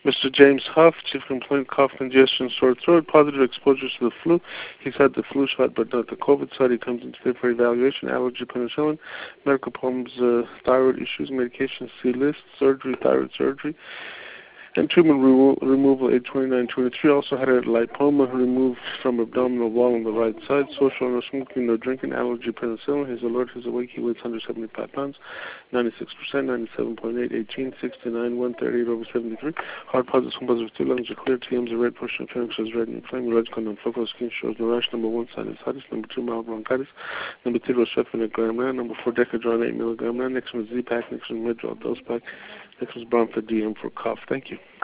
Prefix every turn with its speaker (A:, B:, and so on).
A: Mr. James Huff, chief complaint, cough, congestion, sore throat, positive exposures to the flu. He's had the flu shot but not the COVID side. He comes in today for evaluation, allergy, penicillin, medical problems, thyroid issues, medication, C-list, surgery, thyroid surgery, and tumor removal, age 29, 23. Also had a lipoma removed from abdominal wall on the right side. Social, no smoking, no drinking, allergy, penicillin. He's alert, he's awake, he weighs 175 pounds, 96%, 97.8, 18, 69, 138 over 73. Heart positive, swim positive, 2 lungs are clear, TMs are red, portion of pharynx is red and inflamed, red con and focal skin shows no rash. Number 1, sinusitis. Number 2, mild bronchitis. Number 3, Rocephin, gram. Number 4, Decadron, 8 milligram. Next one is Z-Pack. Next one is Medrol, dose pack. Next one is Bronfid DM for cough. Thank you.